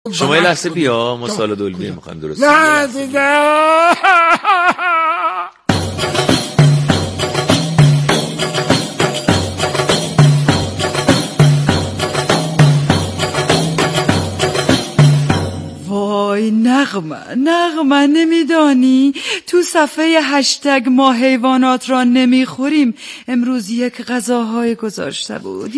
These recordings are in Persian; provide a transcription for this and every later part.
شما یه لحظه بیا، ما سال دلبی میخوایم درست. نه دیگه وای نغمه نمیدانی تو صفحه هشتگ ما حیوانات را نمیخوریم امروز یک غذاهای گذاشته بود.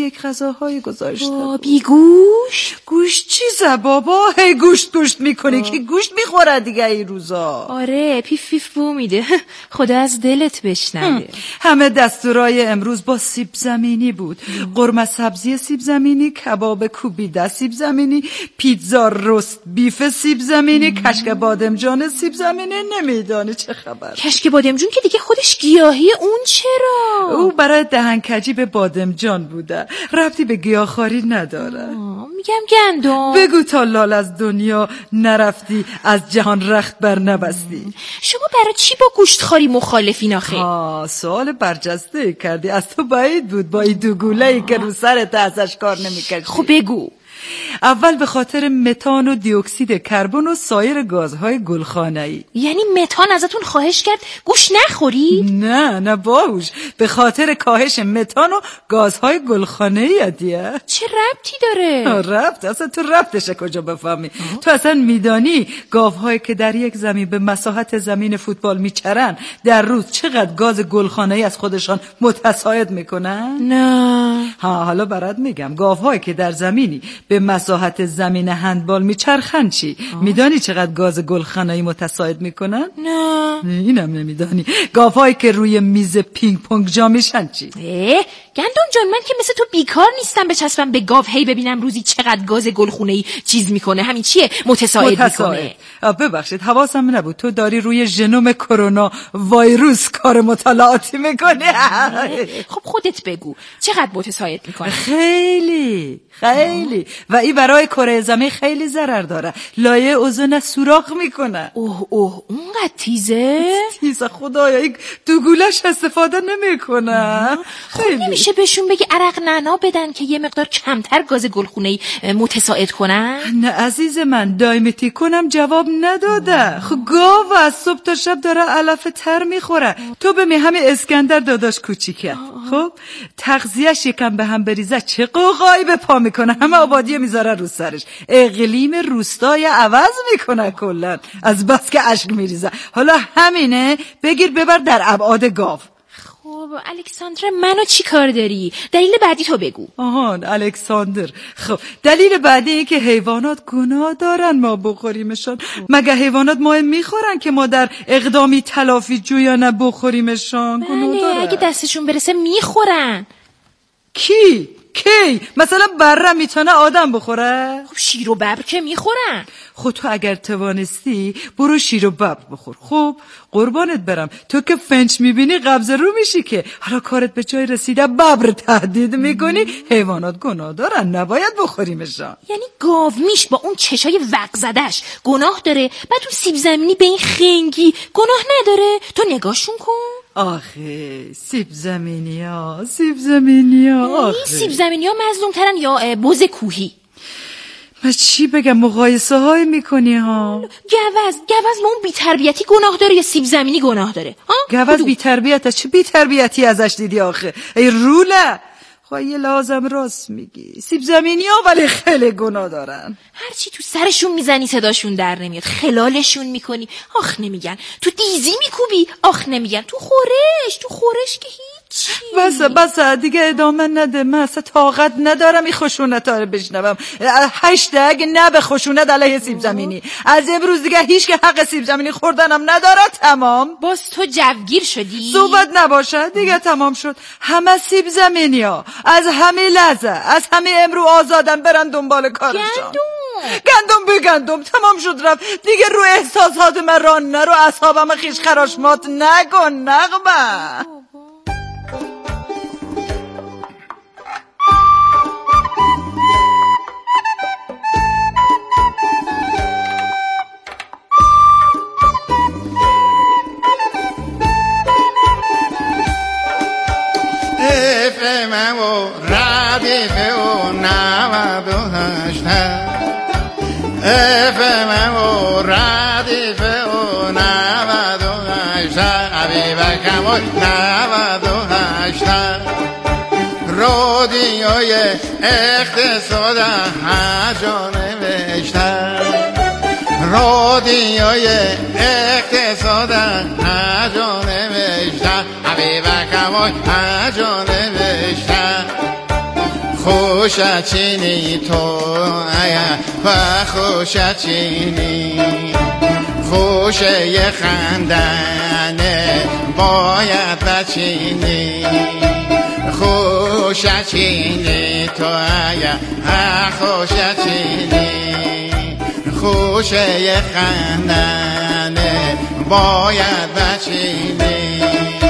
بیگوش؟ گوشت چیزه بابا؟ هی گوشت میکنی که گوشت میخوره دیگه این روزا. آره پیف بو میده. خدا از دلت بشنوه. همه دستورای امروز با سیب زمینی بود. قرمه سبزی سیب زمینی، کباب کوبیده سیب زمینی، پیتزا رست بیف سیب زمینی، کشک بادمجان سیب زمینی. نمیدانی چه خبر؟ کشک بادمجان که دیگه خودش گیاهی، اون چرا؟ او برای دهنکجی به بادمجان بوده، ربطی به گیاهخواری نداره. میگم گندم. بگو تا لال از دنیا نرفتی، از جهان رخت بر نبستی. شما برای چی با گوشتخواری مخالفین آخه؟ سوال برجسته کردی. از تو بعید بود با این دو گوله‌ای که رو سرت ازش کار نمی‌کردی. خب بگو. اول به خاطر متان و دی اکسید کربن و سایر گازهای گلخانه‌ای. یعنی متان ازتون خواهش کرد گوشت نخوری؟ نه باهوش، به خاطر کاهش متان و گازهای گلخانه‌ای دیگه. چه ربطی داره؟ ربط؟ اصلا تو ربطش کجا بفهمی؟ تو اصلا میدانی گاوهایی که در یک زمین به مساحت زمین فوتبال میچرن در روز چقدر گاز گلخانه‌ای از خودشان متصاعد میکنن؟ نه. حالا برات میگم. گاوهایی که در زمینی به مساحت زمین هندبال میچرخن چی؟ میدانی چقدر گاز گلخانه‌ای متصاعد میکنن؟ نه. اینم نمیدانی. گاوهایی که روی میز پینگ پونگ جا میشن چی؟ گندم جان، من که مثل تو بیکار نیستم بچسبم به گاو هی ببینم روزی چقدر گاز گلخونه‌ای چیز میکنه. همین چیه؟ متصاعد میکنه. ببخشید حواسم نبود تو داری روی ژنوم کرونا ویروس کار مطالعاتی میکنی. خب خودت بگو چقدر متصاعد میکنه؟ خیلی و این برای کره زمین خیلی ضرر داره. لایه اوزون سوراخ میکنه. اونقدر تیزه خدایا این دوگولش استفاده نمیکنه. خیلی نمیشه بهشون بگی عرق نعنا بدن که یه مقدار کمتر گاز گلخونه‌ای متصاعد کنن؟ نه عزیز من، دایمتی کنم جواب نداده. خب گاو از صبح تا شب داره علف تر میخوره. تو به همه اسکندر داداش کوچیکه. خب تغذیه‌اش یکم به هم بریزه چه قوقایی به پا میکنه، همه آبادی میذاره رو سرش. اقلیم روستای عوض میکنه کلا از بس که اشک میریزه. حالا همینه بگیر ببر در ابعاد گاو. خب الکساندر منو چی کار داری؟ دلیل بعدی تو بگو. الکساندر. خب دلیل بعدی این که حیوانات گناه دارن ما بخوریمشان. مگه حیوانات ما میخورن که ما در اقدامی تلافی جویانه بخوریمشان؟ گناه دارن. اگه دستشون برسه میخورن. کی؟ مثلا بره میتونه آدم بخوره؟ خب شیر و ببر که میخورن. خب تو اگر توانستی برو شیر و ببر بخور. خب قربانت برم، تو که فنچ میبینی قبض رو میشی که حالا کارت به جای رسیده ببر تهدید میکنی. حیوانات گناه دارن، نباید بخوریمشان. یعنی گاومیش با اون چشای وق زدش گناه داره، بعد اون سیب زمینی به این خنگی گناه نداره؟ تو نگاهشون کن. آخه سیب زمینی ها آخه سیب زمینی ها مظلوم ترن یا بز کوهی؟ من چی بگم؟ مقایسه های میکنی ها. گوز ما اون بی‌تربیتی گناه داره یا سیب زمینی گناه داره؟ گوز بی‌تربیت؟ چه بی‌تربیتی ازش دیدی آخه؟ ای روله. یه لازم راست میگی، سیب زمینی ها ولی خیلی گناه دارن. هرچی تو سرشون میزنی صداشون در نمیاد، خلالشون میکنی آخ نمیگن، تو دیزی میکوبی آخ نمیگن، تو خورش که هیچی. بس دیگه ادامه نده. من اصلا طاقت ندارم این خشونت ها رو بشنوم. هشتگ نه به خشونت علیه سیب زمینی. از امروز دیگه هیچ که حق سیب زمینی خوردنم نداره. تمام. باز تو جوگیر شدی؟ صحبت نباشه دیگه، تمام شد. همه سیب زمینی ها از همه لحظه از همه امرو آزادن برن دنبال کارشان. گندم تمام شد رفت دیگه. رو احساسات من ران نرو، اعصابم خیش خراشمات نکن. نغمه FM و ردیف و 98 حبیبکم و 98 رادیوی اقتصاد هجا نوشتن رادیوی اقتصاد هجا نوشتن حبیبکم و هجا نوشتن خوشت چینی تو و خوشت چینی خوشه یه خندنه باید بچینی خوشت چینی تو خوشت چینی خوشه یه خندنه باید بچینی.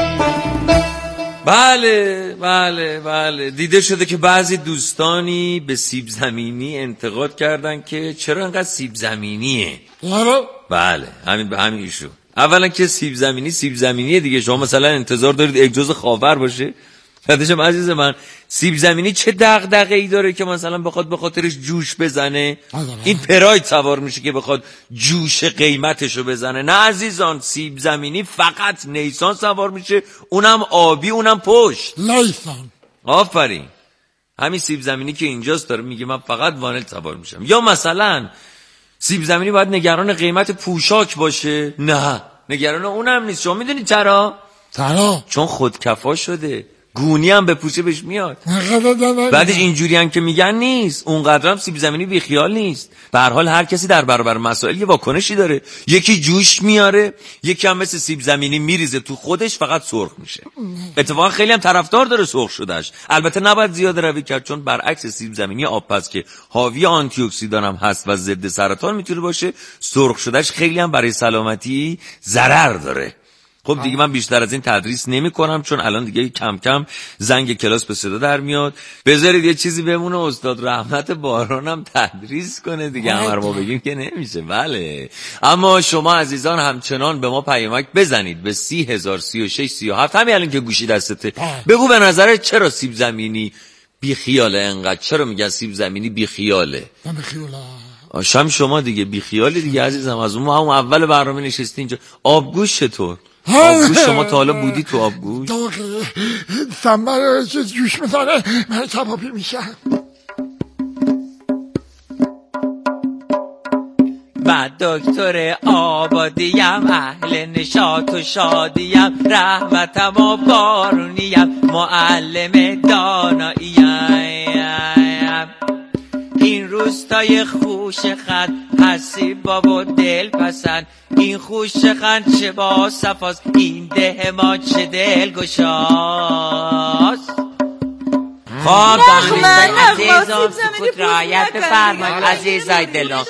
بله بله بله دیده شده که بعضی دوستانی به سیب زمینی انتقاد کردن که چرا انقدر سیب زمینیه. بله همین به همین ایشو. اولا که سیب زمینیه دیگه، شما مثلا انتظار دارید اگزوز خاور باشه؟ بعدشم عزیز من سیب زمینی چه دغدغه‌ای داره که مثلا بخواد به خاطرش جوش بزنه؟ این پراید سوار میشه که بخواد جوش قیمتشو بزنه. نه عزیزان، سیب زمینی فقط نیسان سوار میشه، اونم آبی، اونم پشت. نیسان. آفرین. همین سیب زمینی که اینجاست داره میگه من فقط وانل سوار میشم. یا مثلا سیب زمینی باید نگران قیمت پوشاک باشه؟ نه، نگران اونم نیست. شما میدونید چرا؟ چون خودکفا شده، گونی هم به پوشه بهش میاد. بعدش اینجوری هم که میگن نیست، اونقدر هم سیب زمینی بیخیال نیست. به هر حال هر کسی در برابر مسائل یه واکنشی داره، یکی جوش میاره، یکی هم مثل سیب زمینی میریزه تو خودش فقط سرخ میشه. اتفاقا خیلی هم طرفدار داره سرخ شدهش. البته نباید زیاده روی کرد، چون برعکس سیب زمینی آبپز که حاوی آنتی اکسیدان هم هست و ضد سرطان میتونه باشه، سرخ شدهش خیلی هم برای سلامتی ضرر داره. خب دیگه من بیشتر از این تدریس نمی کنم، چون الان دیگه کم کم زنگ کلاس به صدا در میاد. بذارید یه چیزی بمونه استاد رحمت بارانم تدریس کنه دیگه، همه ما بگیم که نمیشه. بله، اما شما عزیزان همچنان به ما پیامک بزنید به 30,036,37. همین الان که گوشی دستته بگو به نظرت چرا سیب زمینی بیخیاله انقدر؟ چرا میگن سیب زمینی بیخیاله؟ من بیخیاله. شم شما دیگه بیخیالی دیگه عزیزم. از اون همون اول برنامه نشستی اینجا. آبگوش چطور؟ آبگوش شما تا حالا بودی تو آبگوش؟ سنبر جوش میزنه من کبابی میشه. من دکتر آبادیم، اهل نشاط و شادیم، رحمتم و بارونیم، معلم داناییم. این روستای خوشخند هستی بابا دل پسند، این خوشخند چه با صفاست، این ده ما چه دل گشاست. خب عزیزان سکوت رعایت بفرمایید. عزیزای دلم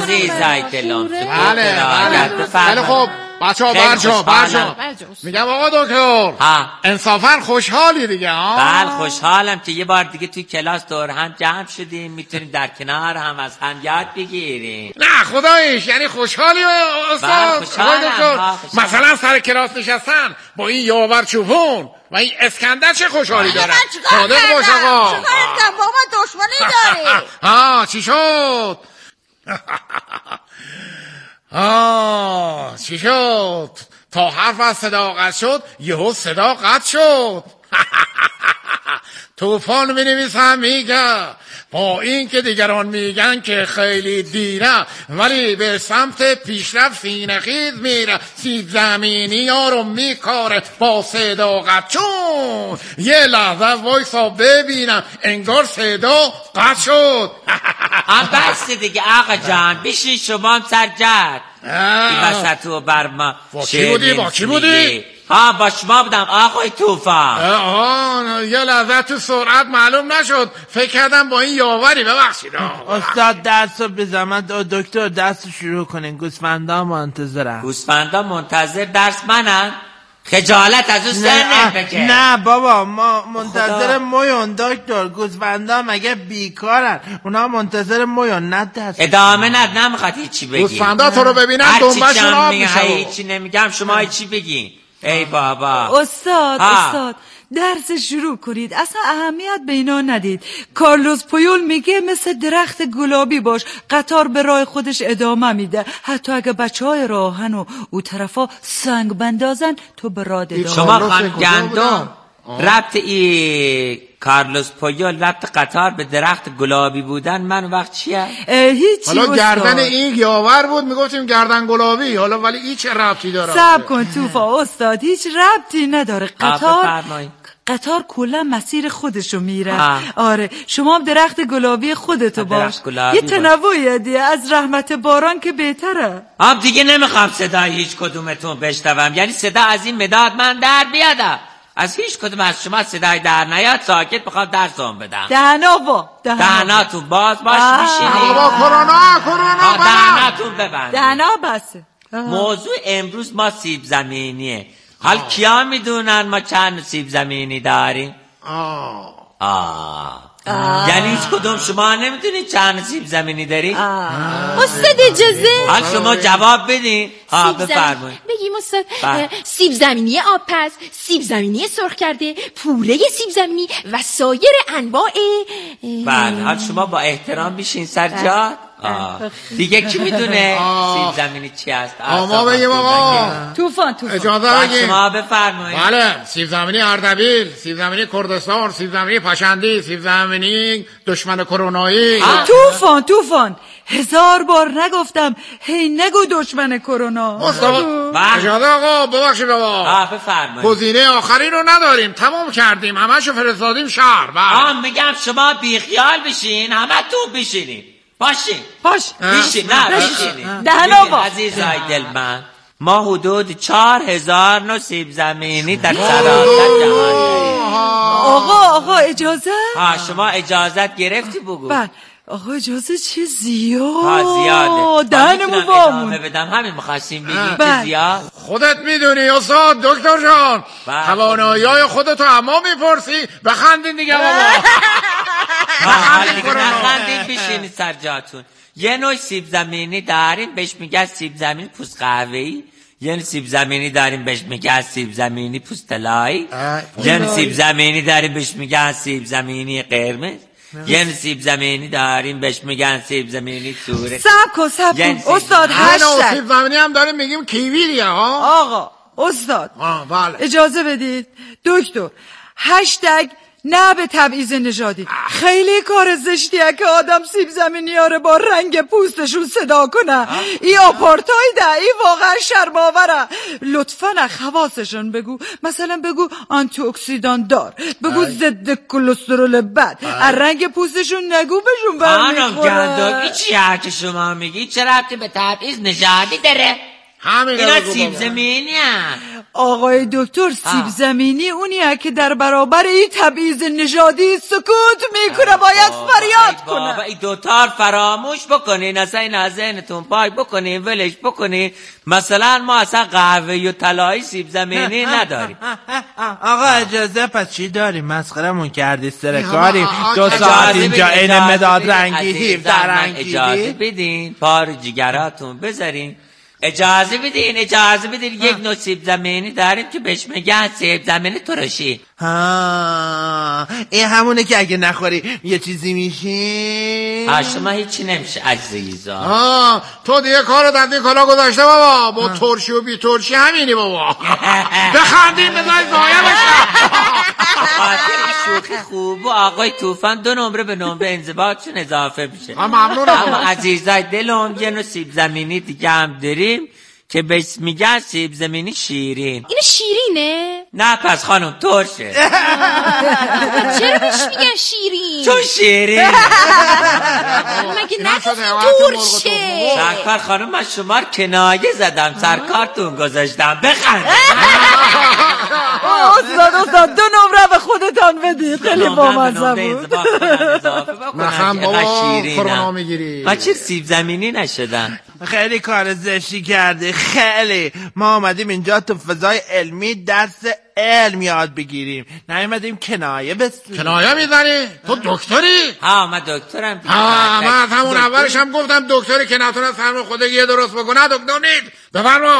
بله خب بچه‌ها برجام میگم آقا دکتر انصافا خوشحالی دیگه ها؟ بله خوشحالم که یه بار دیگه توی کلاس دور هم جمع شدیم، میتونیم در کنار هم از هم یاد بگیریم. نه خداییش، یعنی خوشحالی استاد دکتر؟ مثلا سر کلاس نشستن با این یاور چوبون و این اسکندر چه خوشحالی داره؟ صادق باش آقا. چیکار کردم بابا؟ دشمنی داری؟ چی شد؟ چی شد؟ تا حرف از صداقت شد یهو صدا قطع شد. طوفان می‌نویسم میگه با این که دیگران میگن که خیلی دیره، ولی به سمت پیشرفت سینه خیز میره. سیب زمینی ها رو میکاره با صداقت، چون یه لحظه وایسا ببینم انگار صدا قطع شد. بس دیگه آقا جان، بشین شما هم سرجد. این وسط رو بر ما با کی بودی؟ با شما بودم آقای طوفان. یه لحظه تو سرعت معلوم نشد، فکر کردم با این یاوری. ببخشید استاد درس رو بزنم. دکتر درس شروع کنین، گوسفندا منتظرن. گوسفندا منتظر درس منن؟ خجالت از اون سر بکشه. نه بابا، ما منتظر مویون دکتر. گوسفندا مگه بیکارن؟ اونا منتظر مویون، نه درس. ادامه نمیخواد هیچی بگی. گوسفندا تو رو ببینن دنبشون آب میشه. هیچی نمیگم، شما هیچی بگین. ای بابا استاد درس شروع کنید. اصلا اهمیت به اینا ندید. کارلوس پویول میگه مثل درخت گلابی باش، قطار به راه خودش ادامه میده. حتی اگه بچهای راهن و او طرفا سنگ بندازن تو به راه ادامه. شما خانم گندم ربط ای کارلوس پویول ربط قطار به درخت گلابی بودن من وقت چیه؟ هیچی. حالا گردن این گیاور بود میگفتیم گردن گلابی، حالا ولی این چه ربطی داره؟ صبر کن توفا استاد، هیچ ربطی نداره. قطار کلا مسیر خودشو میره. آره شما هم درخت گلابی خودتو باش. یه تنوعی دیگه از رحمت باران که بهتره. دیگه نمیخوام صدای هیچ کدومتون بشنوم، یعنی صدا از این مداد من در بیادم. از هیچ کدوم از شما صدای در نیاد. ساکت بخوام درسام بدم. دهناتون باز باش میشینید. بابا کرونا دهناتون ببند. دهنا بسه. موضوع امروز ما سیب زمینیه. حال کیا میدونن ما چند سیب زمینی داریم؟ یعنی هیچ کدوم شما نمیدونید چند سیب زمینی داریم؟ استاد اجازه؟ حال شما جواب بدین. بفرمایید. بگیم استاد. سیب زمینی آبپز، سیب زمینی سرخ کرده، پوره سیب زمینی و سایر انواع. بله حال شما با احترام بیشین سرجاد. دیگه کی میدونه سیب زمینی چی است؟ ما بگیم آقا. توفان اجازه بگیم. شما بفرمایید. بله سیب زمینی اردبیل، سیب زمینی کردستان، سیب زمینی پشندی، سیب زمینی دشمن کرونایی. توفان 1000 بار نگفتم هی نگو دشمن کرونا. اجازه آقا ببخشید بابا. بفرمایید. گزینه آخری رو نداریم، تمام کردیم، همشو فرستادیم شهر. میگم شما بیخیال بشین، همتون بشینین. باشین بشین. عزیزای دل من، ما حدود 4000 نوع سیب زمینی در سراسر جهان داریم. آقا اجازه؟ شما اجازت گرفتی بگو. بله آقا اجازه چه زیاده. دهنمو بامون بدم. همین مخواستیم بگیم که زیاد. خودت میدونی استاد دکتر جان، توانایی‌های خودتو اما میپرسی. بخندین دیگه بابا. نخندین بشینید سر جاتون. یه نوع سیب زمینی داریم بهش میگن سیب زمینی پوست قهوه‌ای. یه سیب زمینی داریم بهش میگن سیب زمینی پوست طلایی. یه سیب زمینی داریم بهش میگن سیب زمینی قرمز. یه سیب زمینی داریم بهش میگن سیب زمینی سوره. صبر کن استاد. سیب زمینی هم داریم میگیم کیوی دیگه. آقا استاد بله. اجازه بدید دکتر. هشتگ نه به تبعیض نژادی. خیلی کار زشتیه که آدم سیب زمینی‌ها رو با رنگ پوستشون صدا کنه. ای آپارتایده، ای واقعا شرم‌آوره. لطفاً حواسشون بگو، مثلا بگو آنتی اکسیدان دار، بگو ضد کلسترول بد. از رنگ پوستشون نگو بهشون برمیخوره. این چیه که شما میگی؟ چه ربطی به تبعیض نژادی داره؟ اینا سیب زمینی هست. آقای دکتر سیب زمینی اونیه که در برابر این تبعیض نژادی سکوت میکنه، باید فریاد کنه. بابا این دوتار فراموش بکنین، اصلا این از ذهنتون پاک بکنین، ولش بکنین. مثلا ما اصلا قهوه‌ای و طلایی سیب زمینی نداریم. آقا اجازه پس چی داریم؟ مسخرمون کردی سرکاریم 2 ساعت اینجا این مداد رنگی در رنگی. اجازه بدین پار جگراتون بذارین. اجازه بدین یک نوع سیب زمینی داریم که بهش میگن سیب زمینی ترشی. این همونه که اگه نخوری یه چیزی میشی؟ شما هیچی نمیشه عزیزا. تو دیگه کارو دندین کالا گذاشته بابا. با ترشی و بی ترشی همینی بابا. بخندیم بذاری ضایع بشه. خاطر شوخی خوب و آقای طوفان 2 نمره به نمره انضباطشون اضافه میشه. ممنونم. اما عزیزای دلم یه نوع سیب زمینی دیگه هم داریم که بهش میگن سیب زمینی شیرین. اینو شیرینه؟ نه پس خانم ترشه. چرا بهش میگن شیرین؟ چون شیرین. مگه نگفتی ترشه؟ سرکار خانم من شما رو کنایه زدم، سرکارتون گذاشتم. بخند. استاد 2 نمره به خودتان بدید. خیلی بامزه بود. نخم بابا کرونا میگیری. من چه سیب زمینی نشدم. خیلی کار زشتی کرده. خیلی ما آمدیم اینجا تو فضای علمی درس علم یاد بگیریم، نیومدیم کنایه بسیم. کنایه میزنی؟ تو دکتری؟ من دکترم. من از همون اولش هم گفتم دکتری که نتونه سرم خودگی درست بکنه دکتر نیست. بفرما.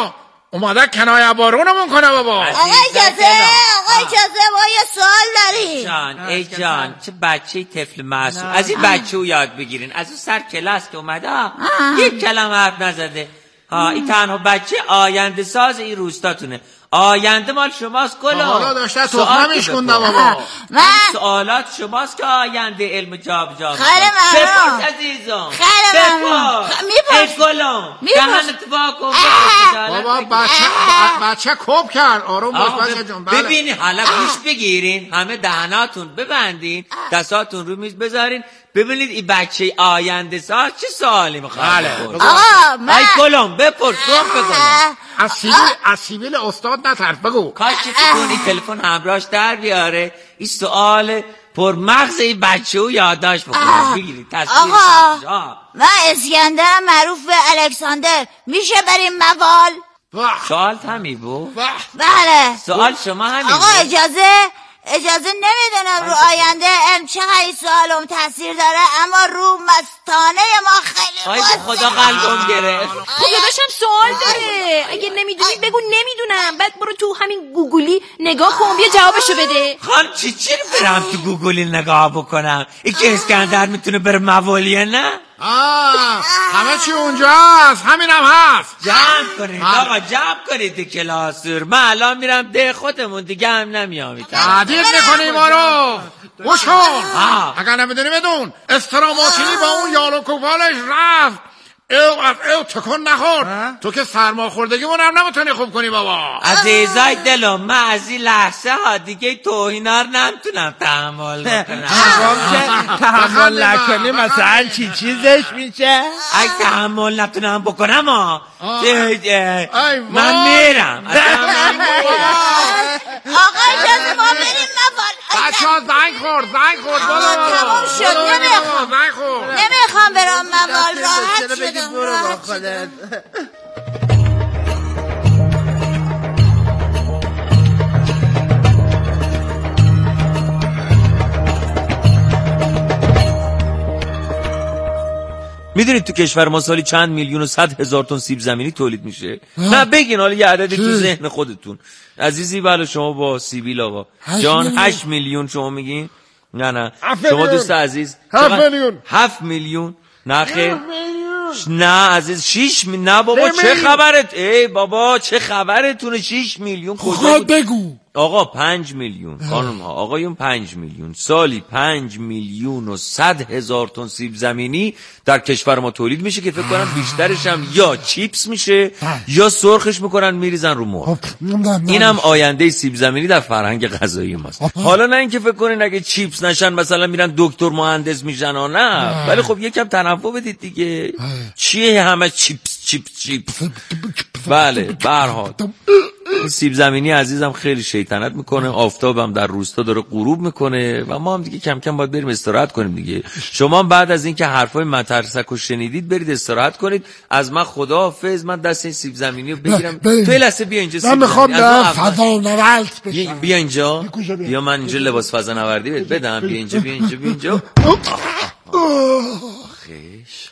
اومده کنایه بارونمون کنه بابا. آقا اجازه ما یه سوال داریم. ای جان چه بچه طفل معصوم. از این بچه رو یاد بگیرین. از اون سر کلاس که اومده یک کلمه حرف نزده. این تنها بچه آینده ساز این روستاتونه. آینده مال شماست گلو. حالا داشته تخمه میشکنده بابا. سوالات شماست که آینده علم جاب جاب. خیلی ممنون. بپرس عزیزم. خیلی ممنون. ای گلو دهن اتفاق بابا بچه کپ کرد. آروم باش بچه جون. ببینی حالا گوش بگیرین. همه دهناتون ببندین، دستاتون رو میز بذارین، ببینید این بچه آینده ساز چه سوالی میخواد. آقا من ای گلم بپرس بگم. از سیبیل استاد نترس بگو. کاش که کنی تلفن همراهش در بیاره این سوال پر مغز این بچه رو یادداشت بکنه. بگیرید تصویر. آقا من اسکندرم معروف به الکساندر، میشه بریم موال؟ سوال همی بود؟ بله. سوال شما همین آقا اجازه نمیدونم رو آینده چقدر سوالم تاثیر داره، اما رو مستانه ما خیلی خدا قلبم گرفت. خب داداشم سوال داره، اگه نمیدونی بگو نمیدونم، بعد برو تو همین گوگلی نگاه کن بیا جوابشو بده. خان چی برم تو گوگلی نگاه بکنم؟ این که اسکندر میتونه بره موالیه نه؟ همه چی اونجاست، همینم هست. جمع کنید آقا جمع کنید کلاس رو. من الان میرم ده خودمون دیگه هم نمیام. تعدیل نکنی ما رو. گوش کن. اگر نمیدونی بدون استراماچینی با اون یالو کوپالش رفت. او تکن نخور. تو که سرما خوردگیمون هم نمیتونی خوب کنی بابا. عزیزای دلم من از این لحظه ها دیگه توهینا رو نمیتونم تحمل بکنم. تحمل نکنی مثلا چی چیزش میشه؟ اگه تحمل نتونم بکنم من میرم. آقا اجازه ما بریم موال. بچه ها زنگ خورد تمام شد. نمیخوام برم موال. راحت شدم. میدونید تو کشور ما سالی چند میلیون و 100,000 تن سیب زمینی تولید میشه؟ نه بگین حالا یه عددی تو ذهن خودتون. عزیزی بله شما با سیبیل آقا جان 8 میلیون شما میگین؟ نه شما دوست عزیز 7 میلیون نه خیر نه عزیز 6 نه بابا چه خبرت؟ ای بابا چه خبرتونه 6 میلیون کجا بگو آقا 5 میلیون خانم ها آقایون 5 میلیون سالی 5 میلیون و 100,000 تن سیب زمینی در کشور ما تولید میشه که فکر کنم بیشترش هم یا چیپس میشه یا سرخش میکنن میریزن رو مرغ. اینم آینده سیب زمینی در فرهنگ غذایی ماست. حالا نه اینکه فکر کنین اگه چیپس نشن مثلا میرن دکتر مهندس میشن ها نه، ولی خب یکم تنوع بدید دیگه. چیه همه چیپس بله به هر حال این سیب زمینی عزیزم خیلی شیطنت میکنه. آفتابم در روستا داره غروب میکنه و ما هم دیگه کم کم باید بریم استراحت کنیم دیگه. شما بعد از اینکه حرفای مترسک رو شنیدید برید استراحت کنید. از من خداحافظ. من دست این سیب زمینی رو بگیرم. تو لحظه بیا اینجا سیب من میخوام فضا نورد بشم. بیا اینجا بیا من اینجا لباس فضا نوردی بدم. بیا اینجا خیش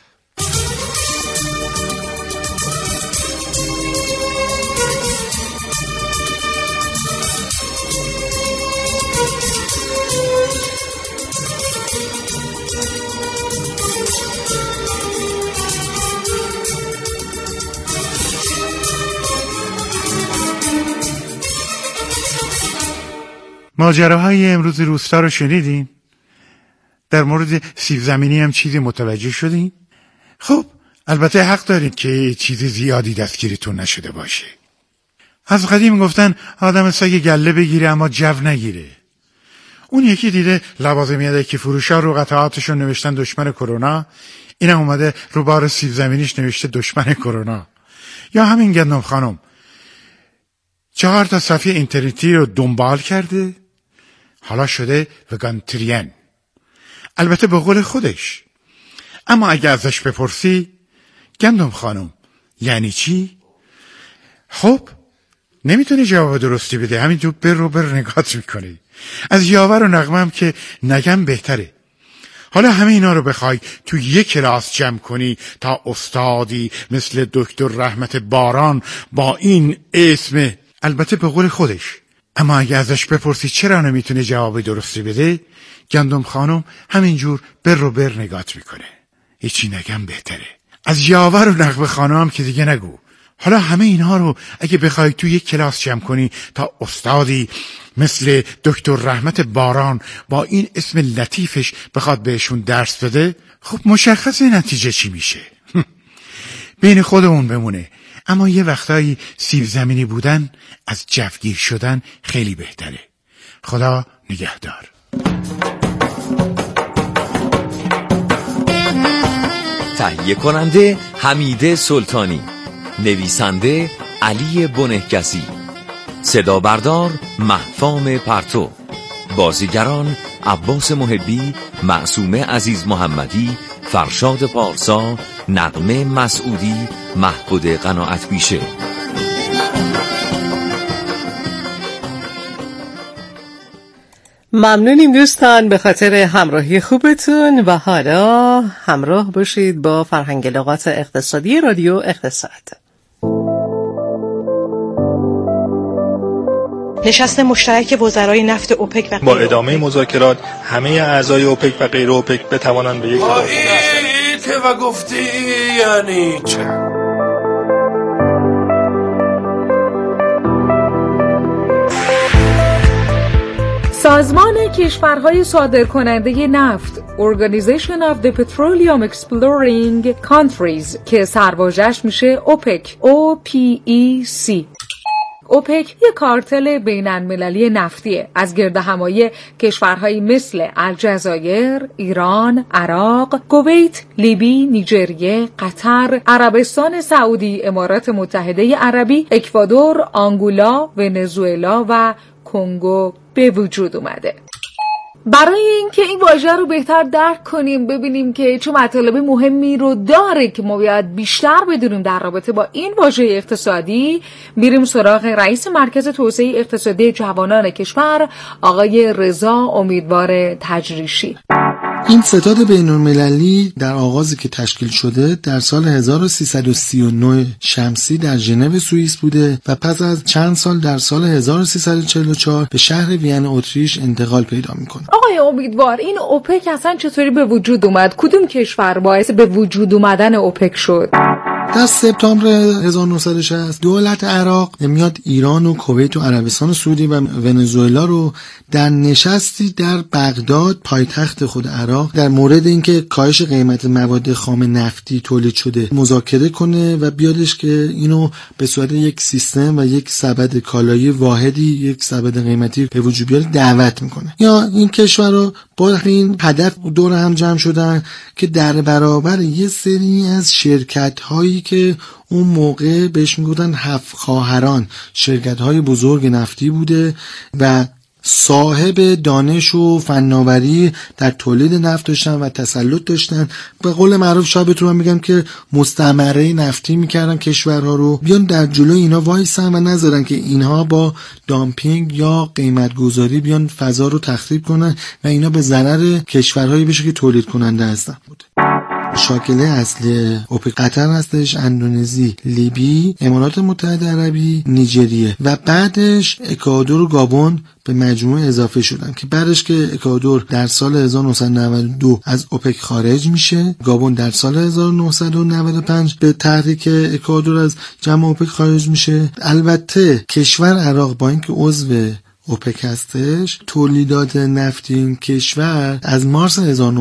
ماجراهای امروز روستا رو شنیدین؟ در مورد سیب زمینی هم چیزی متوجه شدین؟ خب البته حق دارید که چیز زیادی دستگیرتون نشده باشه. از قدیم گفتن آدم سگ گله بگیره اما جو نگیره. اون یکی دیده لوازمیات که فروشا رو قطعاتشون نوشتن دشمن کرونا، اینم اومده رو بار سیب زمینیش نوشته دشمن کرونا. یا همین گندم خانم 4 تا صفحه اینترنتی رو دنبال کرده، حالا شده وگانتریان، البته به قول خودش. اما اگه ازش بپرسی گندم خانم یعنی چی؟ خب نمیتونی جواب درستی بده، همین بر نگات میکنی. از یاور و نغمه هم که نگم بهتره. حالا همه اینا رو بخوای تو یک کلاس جمع کنی تا استادی مثل دکتر رحمت باران با این اسم، البته به قول خودش، اما اگه ازش بپرسی چرا نمیتونه جواب درستی بده، گندم خانم همینجور بر نگات میکنه. هیچی نگم بهتره. از یاور و نقب خانم هم که دیگه نگو. حالا همه اینها رو اگه بخوای تو یک کلاس جمع کنی تا استادی مثل دکتر رحمت باران با این اسم لطیفش بخواد بهشون درس بده، خب مشخص نتیجه چی میشه. بین خودمون بمونه. اما یه وقتایی سیب زمینی بودن از جوگیر شدن خیلی بهتره. خدا نگهدار. تهیه کننده حمیده سلطانی، نویسنده علی بنهکسی، صدا بردار مهفام پرتو، بازیگران عباس محبی، معصومه عزیز محمدی، فرشاد پارسا، نغمه مسعودی، محبود قناعت بیشه. ممنونیم دوستان به خاطر همراهی خوبتون و حالا همراه باشید با فرهنگ لغات اقتصادی رادیو اقتصاد. نشست مشترک وزرای نفت اوپک و با ادامه مذاکرات همه اعضای اوپک و غیر اوپک بتوانند به یک که و گفتی یعنی چه؟ سازمان کشورهای صادرکننده نفت Organization of the Petroleum Exploring Countries که سرواژه‌اش میشه اوپک OPEC. اوپک یک کارتل بین‌المللی نفتیه از گردهمایی کشورهایی مثل الجزایر، ایران، عراق، کویت، لیبی، نیجریه، قطر، عربستان سعودی، امارات متحده عربی، اکوادور، آنگولا، ونزوئلا و کنگو به وجود اومده. برای اینکه این واژه رو بهتر درک کنیم، ببینیم که چه مطالب مهمی رو داره که ما باید بیشتر بدونیم در رابطه با این واژه اقتصادی، میریم سراغ رئیس مرکز توسعه اقتصادی جوانان کشور، آقای رضا امیدوار تجریشی. این ستاد بین‌المللی در آغازی که تشکیل شده در سال 1339 شمسی در ژنو سوئیس بوده و پس از چند سال در سال 1344 به شهر وین اتریش انتقال پیدا میکنه. آقای امیدوار، این اوپک اصلا چطوری به وجود اومد؟ کدوم کشور باعث به وجود اومدن اوپک شد؟ در سپتامبر 1960 دولت عراق میاد ایران و کویت و عربستان سعودی و ونزوئلا رو در نشستی در بغداد پایتخت خود عراق در مورد اینکه کاهش قیمت مواد خام نفتی تولید شده مذاکره کنه و بیادش که اینو به صورت یک سیستم و یک سبد کالایی واحدی، یک سبد قیمتی به وجود بیاره دعوت میکنه. یا این کشورها با این هدف دور هم جمع شدن که در برابر یه سری از شرکت‌هایی که اون موقع بهش میگفتن هفت خواهران، شرکت‌های بزرگ نفتی بوده و صاحب دانش و فناوری در تولید نفت داشتن و تسلط داشتن. به قول معروف شاید بتونم میگم که مستعمره نفتی میکردن کشورها رو، بیان در جلوی اینا وایسن و نذارن که اینها با دامپینگ یا قیمت گذاری بیان فضا رو تخریب کنن و اینا به ضرر کشورهایی بشه که تولید کننده هستن. شاکله اصلی اوپک قطر هستش، اندونزی، لیبی، امارات متحده عربی، نیجریه و بعدش اکوادور و گابون به مجموعه اضافه شدن که بعدش که اکوادور در سال 1992 از اوپک خارج میشه، گابون در سال 1995 به تحریک اکوادور از جمع اوپک خارج میشه. البته کشور عراق با اینکه عضو اوپک هستش، تولیدات نفتی این کشور از مارس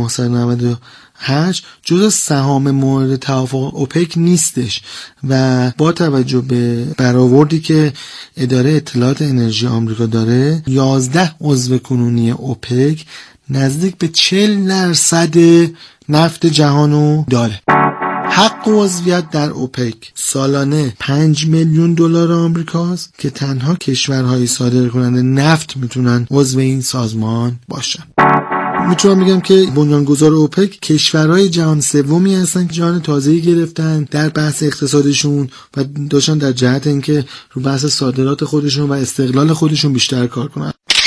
1998 جز سهام مورد توافق اوپک نیستش و با توجه به برآوردی که اداره اطلاعات انرژی آمریکا داره، 11 عضو کنونی اوپک نزدیک به 40% نفت جهانو داره. حق عضویت در اوپک سالانه 5 میلیون دلار آمریکاست که تنها کشورهای صادرکننده نفت میتونن عضو این سازمان باشن. میتونم بگم که بنیانگذار اوپک کشورهای جهان سومی هستن که جهان تازه‌ای گرفتن در بحث اقتصادشون و داشتن در جهت اینکه رو بحث صادرات خودشون و استقلال خودشون بیشتر کار کنن.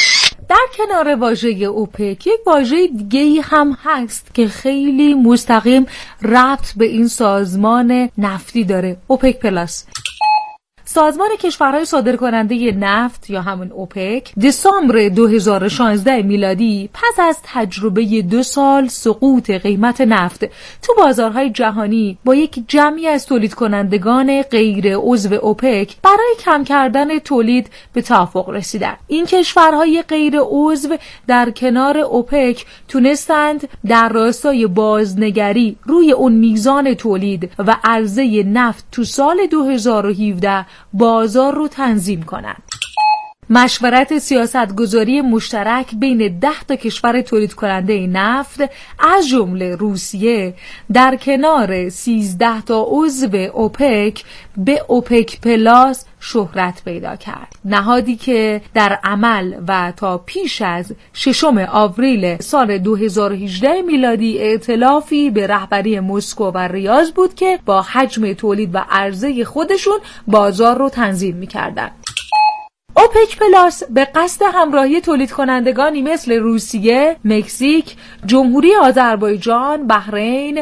در کنار واژه اوپک یک واژه دیگه‌ای هم هست که خیلی مستقیم ربط به این سازمان نفتی داره، اوپک پلاس. سازمان کشورهای صادرکننده نفت یا همون اوپک دسامبر 2016 میلادی پس از تجربه 2 سال سقوط قیمت نفت تو بازارهای جهانی با یک جمعی از تولید کنندگان غیر عضو اوپک برای کم کردن تولید به توافق رسیدن. این کشورهای غیر عضو در کنار اوپک تونستند در راستای بازنگری روی اون میزان تولید و عرضه نفت تو سال 2017 بازار رو تنظیم کنند. مشورت سیاستگذاری مشترک بین 10 تا کشور تولید کننده نفت از جمله روسیه در کنار 13 تا عضو اوپک به اوپک پلاس شهرت پیدا کرد. نهادی که در عمل و تا پیش از 6 آوریل سال 2018 میلادی ائتلافی به رهبری مسکو و ریاض بود که با حجم تولید و عرضه خودشون بازار رو تنظیم می‌کردند. اوپک پلاس به قصد همراهی تولید کنندگانی مثل روسیه، مکزیک، جمهوری آذربایجان، بحرین،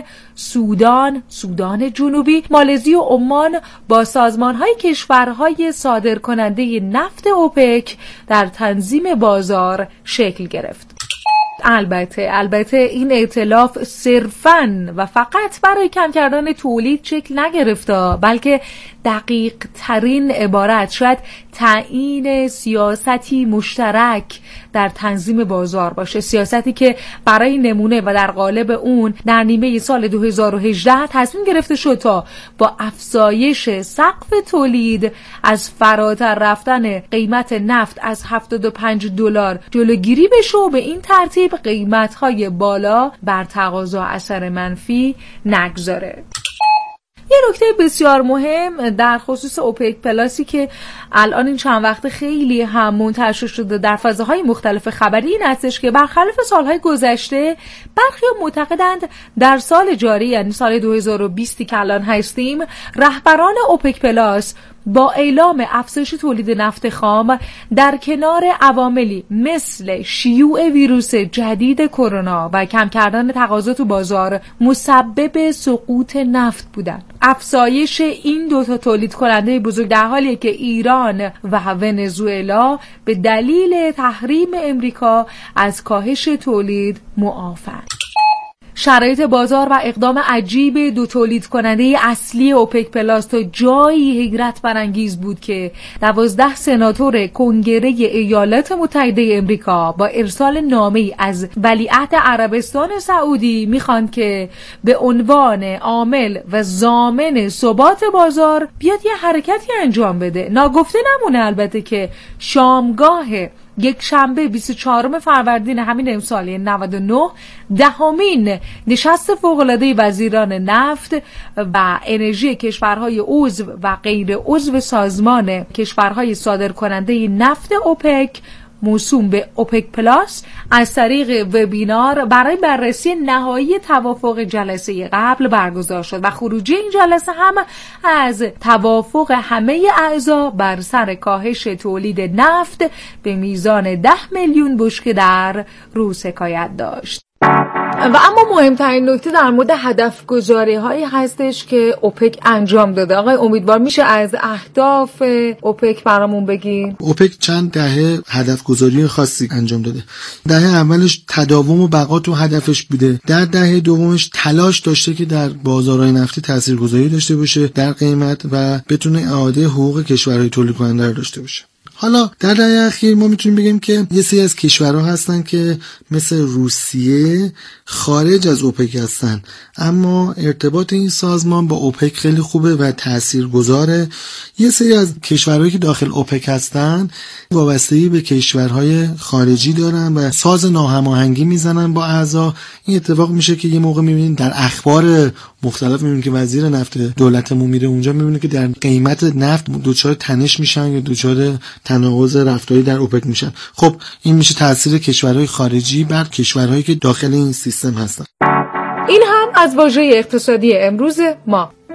سودان جنوبی، مالزی و عمان با سازمان‌های کشورهای صادرکننده نفت اوپک در تنظیم بازار شکل گرفت. البته این ائتلاف صرفاً و فقط برای کم کردن تولید شکل نگرفت، بلکه دقیق ترین عبارت شاید تعیین سیاستی مشترک در تنظیم بازار باشه، سیاستی که برای نمونه و در قالب اون در نیمه سال 2018 تصمیم گرفته شد تا با افزایش سقف تولید از فراتر رفتن قیمت نفت از $75 جلوگیری بشه و به این ترتیب قیمت‌های بالا بر تقاضا اثر منفی نگذاره. یه نکته بسیار مهم در خصوص اوپک پلاسی که الان این چند وقت خیلی هم منتشر شده در فضاهای مختلف خبری این هستش که برخلاف سالهای گذشته برخی معتقدند در سال جاری یعنی سال 2020 که الان هستیم رهبران اوپک پلاس با اعلام افزایش تولید نفت خام در کنار عواملی مثل شیوع ویروس جدید کرونا و کم کردن تقاضا تو بازار مسبب سقوط نفت بودند. افزایش این 2 تا تولید کننده بزرگ در حالیه که ایران و ونزوئلا به دلیل تحریم امریکا از کاهش تولید معافند. شرایط بازار و اقدام عجیب 2 تولید کننده اصلی اوپک پلاس تا جایی حیرت برانگیز بود که 12 سناتور کنگره ایالات متحده امریکا با ارسال نامه‌ای از ولیعهد عربستان سعودی میخوان که به عنوان عامل و ضامن ثبات بازار بیاد یه حرکتی انجام بده. ناگفته نمونه البته که شامگاه یک شنبه 24 فروردین همین امسال 99 دهمین نشست فوق‌العاده وزیران نفت و انرژی کشورهای عضو و غیر عضو سازمان کشورهای صادرکننده نفت اوپک موسوم به اوپک پلاس از طریق وبینار برای بررسی نهایی توافق جلسه قبل برگزار شد و خروجی این جلسه هم از توافق همه اعضا بر سر کاهش تولید نفت به میزان 10 میلیون بشکه در روز حکایت داشت. و اما مهمترین نکته در مورد هدف گذاری هایی هستش که اوپک انجام داده. آقای امیدوار میشه از اهداف اوپک برامون بگین؟ اوپک چند دهه هدف گذاری خاصی انجام داده. دهه اولش تداوم و بقا تو هدفش بوده. در دهه دومش تلاش داشته که در بازارهای نفتی تاثیرگذاری داشته باشه در قیمت و بتونه اعاده حقوق کشورهای تولید کننده رو داشته باشه. حالا در دهه اخیر ما میتونیم بگیم که یه سری از کشورها هستن که مثل روسیه خارج از اوپک هستن، اما ارتباط این سازمان با اوپک خیلی خوبه و تاثیرگذاره. یه سری از کشورهایی که داخل اوپک هستن وابستگی به کشورهای خارجی دارن و ساز ناهماهنگی میزنن با اعضا. این اتفاق میشه که یه موقع میبینین در اخبار مختلف میبینین که وزیر نفت دولتمون میره اونجا میبینه که در قیمت نفت دچار تنش میشن یا دچار تناقض رفتاری در اوپک میشن. خب این میشه تاثیر کشورهای خارجی بر کشورهایی که داخل این سیستم هستن. این هم از واژه اقتصادی امروز ما.